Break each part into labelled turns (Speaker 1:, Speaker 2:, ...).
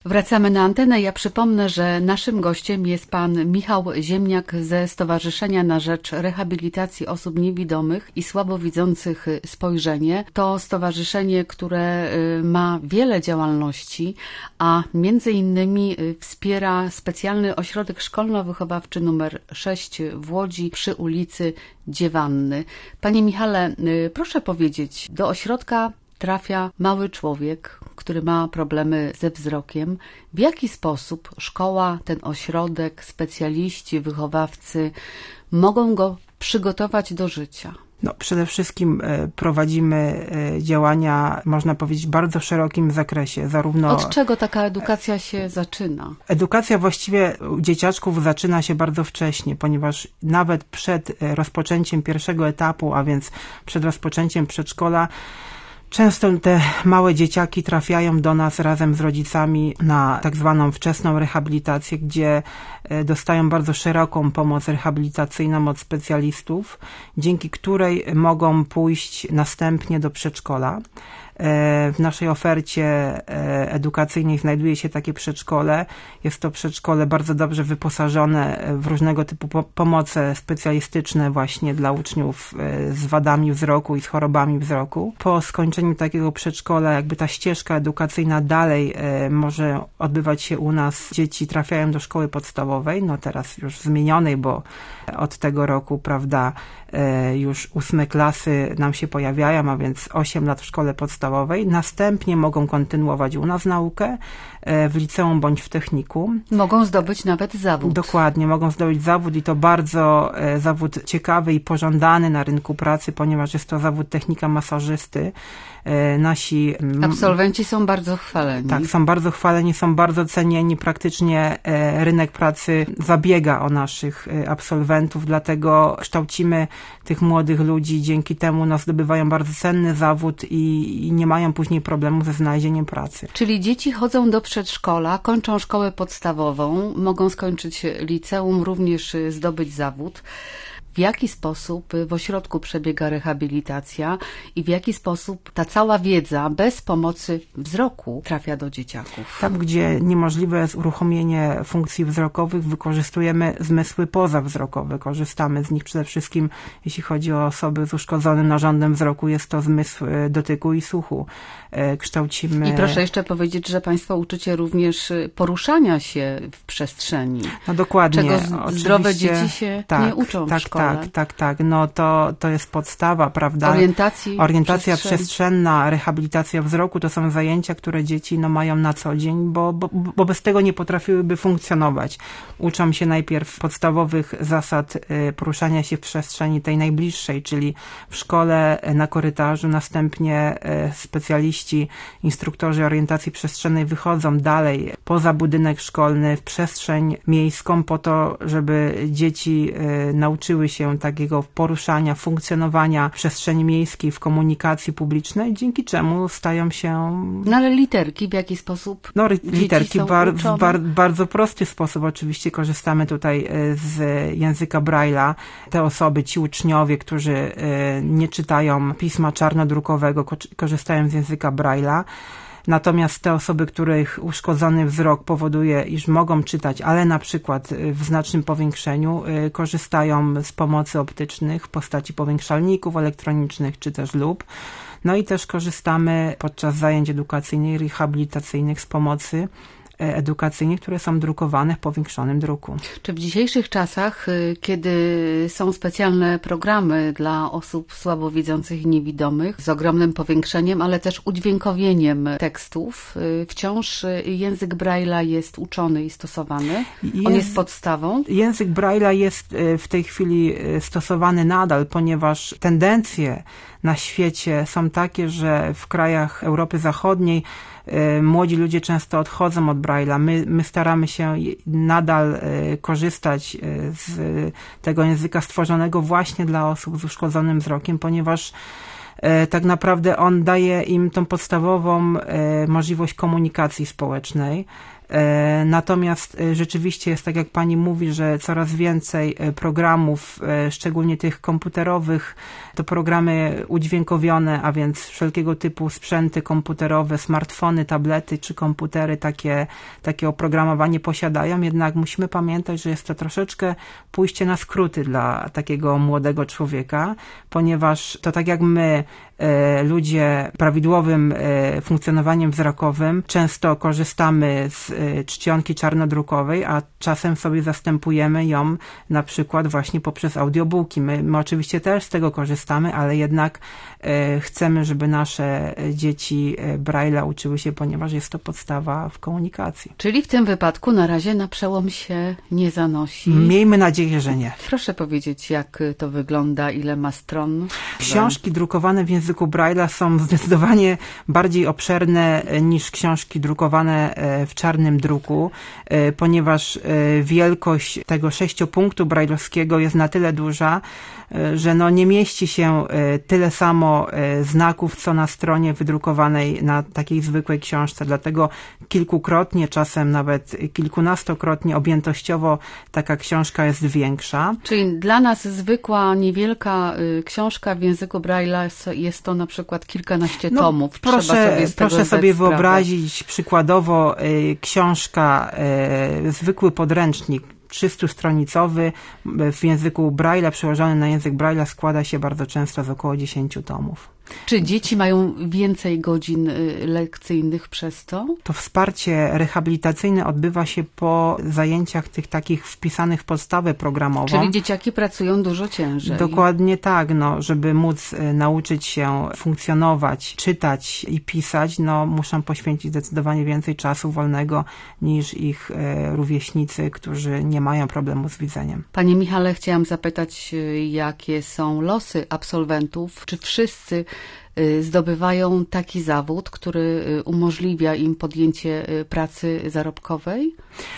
Speaker 1: Wracamy na antenę. Ja przypomnę, że naszym gościem jest pan Michał Ziemniak ze Stowarzyszenia na Rzecz Rehabilitacji Osób Niewidomych i Słabowidzących Spojrzenie. To stowarzyszenie, które ma wiele działalności, a między innymi wspiera specjalny ośrodek szkolno-wychowawczy nr 6 w Łodzi przy ulicy Dziewanny. Panie Michale, proszę powiedzieć, do ośrodka trafia mały człowiek, który ma problemy ze wzrokiem. W jaki sposób szkoła, ten ośrodek, specjaliści, wychowawcy mogą go przygotować do życia?
Speaker 2: Przede wszystkim prowadzimy działania, można powiedzieć, w bardzo szerokim zakresie.
Speaker 1: Od czego taka edukacja się zaczyna?
Speaker 2: Edukacja właściwie u dzieciaczków zaczyna się bardzo wcześnie, ponieważ nawet przed rozpoczęciem pierwszego etapu, a więc przed rozpoczęciem przedszkola, często te małe dzieciaki trafiają do nas razem z rodzicami na tak zwaną wczesną rehabilitację, gdzie dostają bardzo szeroką pomoc rehabilitacyjną od specjalistów, dzięki której mogą pójść następnie do przedszkola. W naszej ofercie edukacyjnej znajduje się takie przedszkole. Jest to przedszkole bardzo dobrze wyposażone w różnego typu pomoce specjalistyczne właśnie dla uczniów z wadami wzroku i z chorobami wzroku. Po skończeniu takiego przedszkola jakby ta ścieżka edukacyjna dalej może odbywać się u nas. Dzieci trafiają do szkoły podstawowej, teraz już zmienionej, bo od tego roku, prawda, już 8 klasy nam się pojawiają, a więc 8 lat w szkole podstawowej. Następnie mogą kontynuować u nas naukę w liceum bądź w technikum.
Speaker 1: Mogą zdobyć nawet zawód.
Speaker 2: Dokładnie, mogą zdobyć zawód i to bardzo zawód ciekawy i pożądany na rynku pracy, ponieważ jest to zawód technika masażysty. Nasi
Speaker 1: absolwenci są bardzo chwaleni.
Speaker 2: Tak, są bardzo chwaleni, są bardzo cenieni. Praktycznie rynek pracy zabiega o naszych absolwentów, dlatego kształcimy tych młodych ludzi. Dzięki temu zdobywają bardzo cenny zawód i nie mają później problemu ze znalezieniem pracy.
Speaker 1: Czyli dzieci chodzą do przedszkola, kończą szkołę podstawową, mogą skończyć liceum, również zdobyć zawód. W jaki sposób w ośrodku przebiega rehabilitacja i w jaki sposób ta cała wiedza bez pomocy wzroku trafia do dzieciaków?
Speaker 2: Tam, gdzie niemożliwe jest uruchomienie funkcji wzrokowych, wykorzystujemy zmysły pozawzrokowe. Korzystamy z nich przede wszystkim, jeśli chodzi o osoby z uszkodzonym narządem wzroku, jest to zmysł dotyku i słuchu. Kształcimy...
Speaker 1: I proszę jeszcze powiedzieć, że Państwo uczycie również poruszania się w przestrzeni.
Speaker 2: Dokładnie.
Speaker 1: Czego zdrowe dzieci się nie uczą w szkole.
Speaker 2: Tak. To jest podstawa, prawda? Orientacja przestrzenna, rehabilitacja wzroku to są zajęcia, które dzieci mają na co dzień, bo bez tego nie potrafiłyby funkcjonować. Uczą się najpierw podstawowych zasad poruszania się w przestrzeni tej najbliższej, czyli w szkole, na korytarzu, następnie specjaliści, instruktorzy orientacji przestrzennej wychodzą dalej poza budynek szkolny, w przestrzeń miejską po to, żeby dzieci nauczyły się takiego poruszania, funkcjonowania w przestrzeni miejskiej, w komunikacji publicznej, dzięki czemu stają się...
Speaker 1: Ale literki w jaki sposób
Speaker 2: literki w bardzo prosty sposób. Oczywiście korzystamy tutaj z języka Braille'a. Te osoby, ci uczniowie, którzy nie czytają pisma czarnodrukowego, korzystają z języka Braille'a. Natomiast te osoby, których uszkodzony wzrok powoduje, iż mogą czytać, ale na przykład w znacznym powiększeniu, korzystają z pomocy optycznych w postaci powiększalników elektronicznych czy też lup. I też korzystamy podczas zajęć edukacyjnych, rehabilitacyjnych z pomocy edukacyjnych, które są drukowane w powiększonym druku.
Speaker 1: Czy w dzisiejszych czasach, kiedy są specjalne programy dla osób słabowidzących i niewidomych z ogromnym powiększeniem, ale też udźwiękowieniem tekstów, wciąż język Braille'a jest uczony i stosowany? On jest podstawą?
Speaker 2: Język Braille'a jest w tej chwili stosowany nadal, ponieważ tendencje na świecie są takie, że w krajach Europy Zachodniej młodzi ludzie często odchodzą od Braille'a. My staramy się nadal korzystać z tego języka stworzonego właśnie dla osób z uszkodzonym wzrokiem, ponieważ tak naprawdę on daje im tą podstawową możliwość komunikacji społecznej. Natomiast rzeczywiście jest tak, jak pani mówi, że coraz więcej programów, szczególnie tych komputerowych, to programy udźwiękowione, a więc wszelkiego typu sprzęty komputerowe, smartfony, tablety czy komputery takie oprogramowanie posiadają, jednak musimy pamiętać, że jest to troszeczkę pójście na skróty dla takiego młodego człowieka, ponieważ to tak jak my, ludzie prawidłowym funkcjonowaniem wzrokowym, często korzystamy z czcionki czarnodrukowej, a czasem sobie zastępujemy ją na przykład właśnie poprzez audiobooki. My oczywiście też z tego korzystamy, ale jednak chcemy, żeby nasze dzieci Braille'a uczyły się, ponieważ jest to podstawa w komunikacji.
Speaker 1: Czyli w tym wypadku na razie na przełom się nie zanosi.
Speaker 2: Miejmy nadzieję, że nie.
Speaker 1: Proszę powiedzieć, jak to wygląda, ile ma stron?
Speaker 2: Książki drukowane w języku Braille'a są zdecydowanie bardziej obszerne niż książki drukowane w czarnym druku, ponieważ wielkość tego 6-punktu brajlowskiego jest na tyle duża, że nie mieści się tyle samo znaków, co na stronie wydrukowanej na takiej zwykłej książce. Dlatego kilkukrotnie, czasem nawet kilkunastokrotnie objętościowo taka książka jest większa.
Speaker 1: Czyli dla nas zwykła, niewielka książka w języku Braille'a jest to na przykład kilkanaście tomów.
Speaker 2: Proszę sobie wyobrazić przykładowo książka, zwykły podręcznik 300-stronicowy w języku Braille'a, przełożony na język Braille'a, składa się bardzo często z około 10 tomów.
Speaker 1: Czy dzieci mają więcej godzin lekcyjnych przez to?
Speaker 2: To wsparcie rehabilitacyjne odbywa się po zajęciach tych takich wpisanych w podstawę programową.
Speaker 1: Czyli dzieciaki pracują dużo ciężej.
Speaker 2: Dokładnie tak, żeby móc nauczyć się funkcjonować, czytać i pisać, muszą poświęcić zdecydowanie więcej czasu wolnego niż ich rówieśnicy, którzy nie mają problemu z widzeniem.
Speaker 1: Panie Michale, chciałam zapytać, jakie są losy absolwentów? Czy wszyscy zdobywają taki zawód, który umożliwia im podjęcie pracy zarobkowej?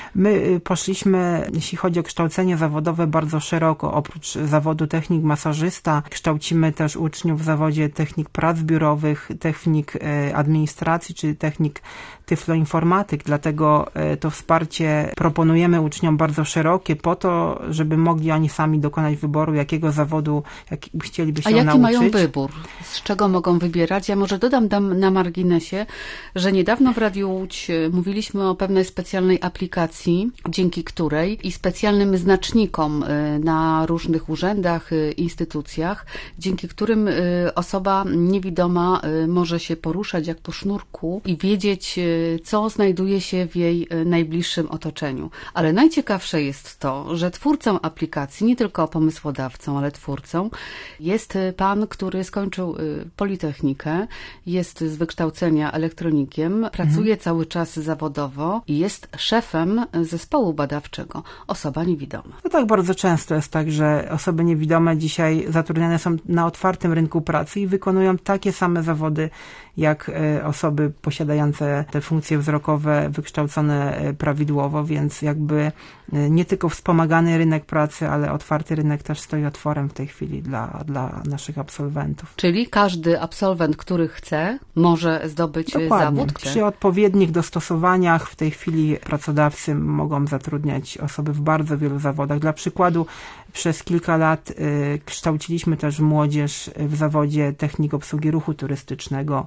Speaker 2: My poszliśmy, jeśli chodzi o kształcenie zawodowe, bardzo szeroko. Oprócz zawodu technik masażysta kształcimy też uczniów w zawodzie technik prac biurowych, technik administracji czy technik tyfloinformatyk. Dlatego to wsparcie proponujemy uczniom bardzo szerokie po to, żeby mogli oni sami dokonać wyboru, jakiego zawodu chcieliby się nauczyć.
Speaker 1: A jaki mają wybór? Z czego mogą wybierać? Ja może dodam na marginesie, że niedawno w Radiu Łódź mówiliśmy o pewnej specjalnej aplikacji, dzięki której i specjalnym znacznikom na różnych urzędach, instytucjach, dzięki którym osoba niewidoma może się poruszać jak po sznurku i wiedzieć, co znajduje się w jej najbliższym otoczeniu. Ale najciekawsze jest to, że twórcą aplikacji, nie tylko pomysłodawcą, ale twórcą, jest pan, który skończył Politechnikę, jest z wykształcenia elektronikiem, pracuje cały czas zawodowo i jest szefem zespołu badawczego Osoba Niewidoma.
Speaker 2: No tak, bardzo często jest tak, że osoby niewidome dzisiaj zatrudniane są na otwartym rynku pracy i wykonują takie same zawody jak osoby posiadające te funkcje wzrokowe, wykształcone prawidłowo, więc jakby nie tylko wspomagany rynek pracy, ale otwarty rynek też stoi otworem w tej chwili dla naszych absolwentów.
Speaker 1: Czyli każdy absolwent, który chce, może zdobyć zawód?
Speaker 2: Przy odpowiednich dostosowaniach w tej chwili pracodawcy mogą zatrudniać osoby w bardzo wielu zawodach. Dla przykładu przez kilka lat kształciliśmy też młodzież w zawodzie technik obsługi ruchu turystycznego,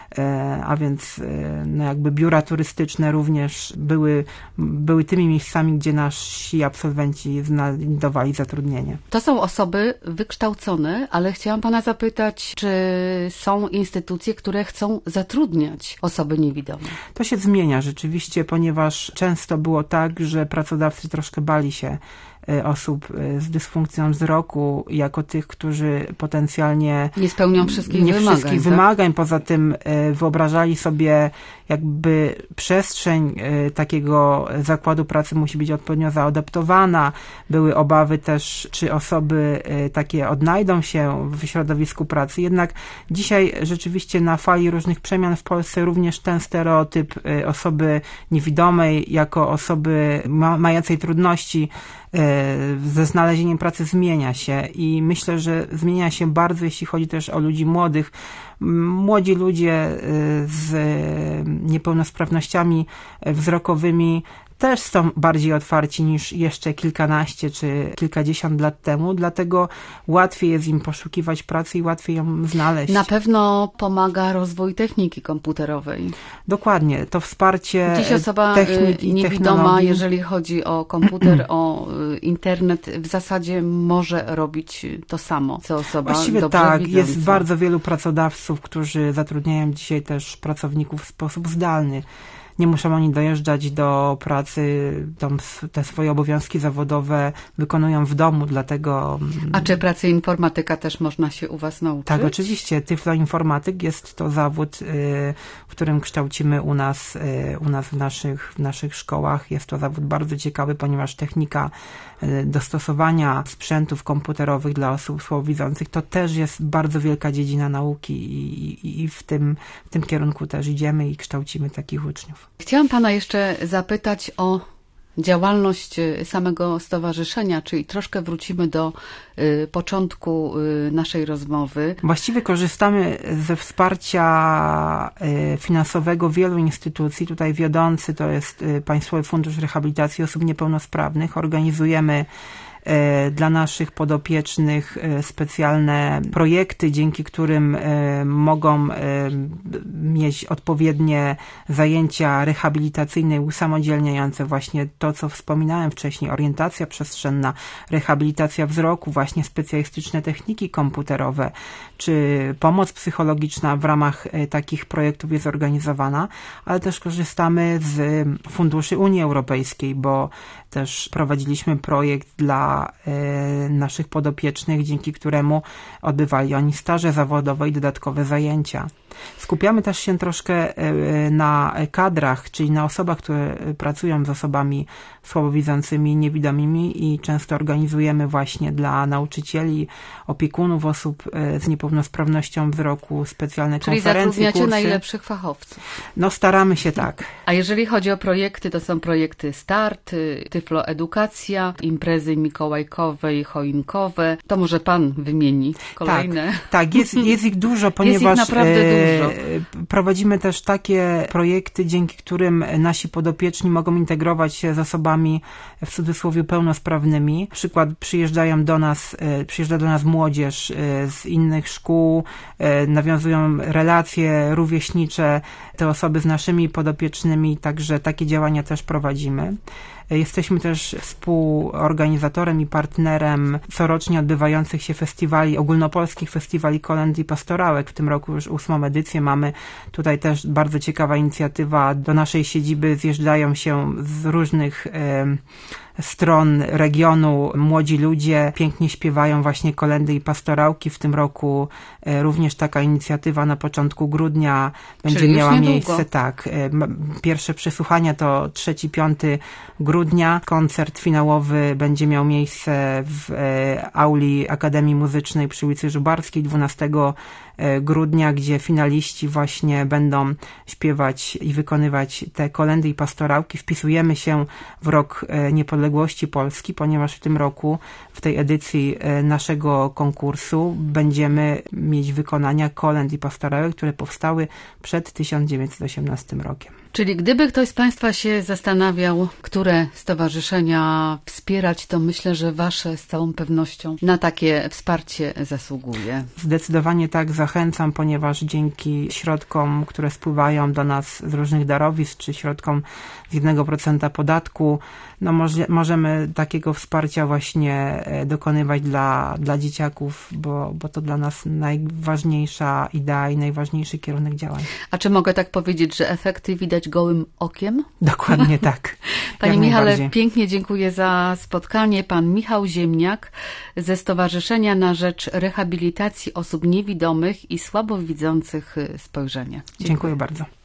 Speaker 2: a więc jakby biura turystyczne również były tymi miejscami, gdzie nasi absolwenci znajdowali zatrudnienie.
Speaker 1: To są osoby wykształcone, ale chciałam pana zapytać, czy są instytucje, które chcą zatrudniać osoby niewidome?
Speaker 2: To się zmienia rzeczywiście, ponieważ często było tak, że pracodawcy troszkę bali się osób z dysfunkcją wzroku jako tych, którzy potencjalnie
Speaker 1: nie spełnią wszystkich
Speaker 2: wymagań. Poza tym wyobrażali sobie jakby przestrzeń takiego zakładu pracy musi być odpowiednio zaadaptowana. Były obawy też, czy osoby takie odnajdą się w środowisku pracy. Jednak dzisiaj rzeczywiście na fali różnych przemian w Polsce również ten stereotyp osoby niewidomej jako osoby mającej trudności ze znalezieniem pracy zmienia się i myślę, że zmienia się bardzo, jeśli chodzi też o ludzi młodych. Młodzi ludzie z niepełnosprawnościami wzrokowymi też są bardziej otwarci niż jeszcze kilkanaście czy kilkadziesiąt lat temu, dlatego łatwiej jest im poszukiwać pracy i łatwiej ją znaleźć.
Speaker 1: Na pewno pomaga rozwój techniki komputerowej.
Speaker 2: Dokładnie, to wsparcie
Speaker 1: Dziś osoba
Speaker 2: techniki,
Speaker 1: niewidoma,
Speaker 2: technologii.
Speaker 1: jeżeli chodzi o komputer, o internet, w zasadzie może robić to samo, co osoba
Speaker 2: Właściwie
Speaker 1: dobrze
Speaker 2: tak,
Speaker 1: widząca.
Speaker 2: jest bardzo wielu pracodawców, którzy zatrudniają dzisiaj też pracowników w sposób zdalny. Nie muszą oni dojeżdżać do pracy, te swoje obowiązki zawodowe wykonują w domu, dlatego...
Speaker 1: A czy pracy informatyka też można się u Was nauczyć?
Speaker 2: Tak, oczywiście. Tyfloinformatyk jest to zawód, w którym kształcimy u nas w naszych szkołach. Jest to zawód bardzo ciekawy, ponieważ technika dostosowania sprzętów komputerowych dla osób słabowidzących to też jest bardzo wielka dziedzina nauki i w tym kierunku też idziemy i kształcimy takich uczniów.
Speaker 1: Chciałam Pana jeszcze zapytać o działalność samego stowarzyszenia, czyli troszkę wrócimy do początku naszej rozmowy.
Speaker 2: Właściwie korzystamy ze wsparcia finansowego wielu instytucji. Tutaj wiodący to jest Państwowy Fundusz Rehabilitacji Osób Niepełnosprawnych. Organizujemy dla naszych podopiecznych specjalne projekty, dzięki którym mogą mieć odpowiednie zajęcia rehabilitacyjne i usamodzielniające. Właśnie to, co wspominałem wcześniej, orientacja przestrzenna, rehabilitacja wzroku, właśnie specjalistyczne techniki komputerowe, czy pomoc psychologiczna w ramach takich projektów jest organizowana, ale też korzystamy z funduszy Unii Europejskiej, bo też prowadziliśmy projekt dla naszych podopiecznych, dzięki któremu odbywali oni staże zawodowe i dodatkowe zajęcia. Skupiamy też się troszkę na kadrach, czyli na osobach, które pracują z osobami słabowidzącymi, niewidomymi i często organizujemy właśnie dla nauczycieli, opiekunów osób z niepełnosprawnością wzroku specjalne konferencje,
Speaker 1: Czyli zatrudniacie
Speaker 2: kursy.
Speaker 1: najlepszych fachowców.
Speaker 2: No staramy się tak.
Speaker 1: A jeżeli chodzi o projekty, to są projekty START, Tyfloedukacja, imprezy mikołajkowe i choinkowe. To może Pan wymieni kolejne.
Speaker 2: Tak, jest ich dużo, ponieważ
Speaker 1: jest ich naprawdę dużo.
Speaker 2: Prowadzimy też takie projekty, dzięki którym nasi podopieczni mogą integrować się z osobami w cudzysłowie pełnosprawnymi. Na przykład przyjeżdża do nas młodzież z innych szkół, nawiązują relacje rówieśnicze, te osoby z naszymi podopiecznymi, także takie działania też prowadzimy. Jesteśmy też współorganizatorem i partnerem corocznie odbywających się festiwali, ogólnopolskich festiwali kolęd i pastorałek. W tym roku już 8. edycję mamy. Tutaj też bardzo ciekawa inicjatywa. Do naszej siedziby zjeżdżają się z różnych stron regionu młodzi ludzie, pięknie śpiewają właśnie kolędy i pastorałki. W tym roku również taka inicjatywa na początku grudnia będzie miała miejsce. Tak, pierwsze przesłuchania to 3-5 grudnia. Koncert finałowy będzie miał miejsce w auli Akademii Muzycznej przy ulicy Żubarskiej 12 grudnia, gdzie finaliści właśnie będą śpiewać i wykonywać te kolędy i pastorałki. Wpisujemy się w rok niepodległości Polski, ponieważ w tym roku, w tej edycji naszego konkursu będziemy mieć wykonania kolęd i pastorałek, które powstały przed 1918 rokiem.
Speaker 1: Czyli gdyby ktoś z Państwa się zastanawiał, które stowarzyszenia wspierać, to myślę, że Wasze z całą pewnością na takie wsparcie zasługuje.
Speaker 2: Zdecydowanie tak, zachęcam, ponieważ dzięki środkom, które spływają do nas z różnych darowizn, czy środkom z 1% podatku, no możemy takiego wsparcia właśnie dokonywać dla dzieciaków, bo to dla nas najważniejsza idea i najważniejszy kierunek działań.
Speaker 1: A czy mogę tak powiedzieć, że efekty widać gołym okiem?
Speaker 2: Dokładnie tak.
Speaker 1: Panie Michale, pięknie dziękuję za spotkanie. Pan Michał Ziemniak ze Stowarzyszenia na rzecz Rehabilitacji Osób Niewidomych i Słabowidzących Spojrzenie.
Speaker 2: Dziękuję bardzo.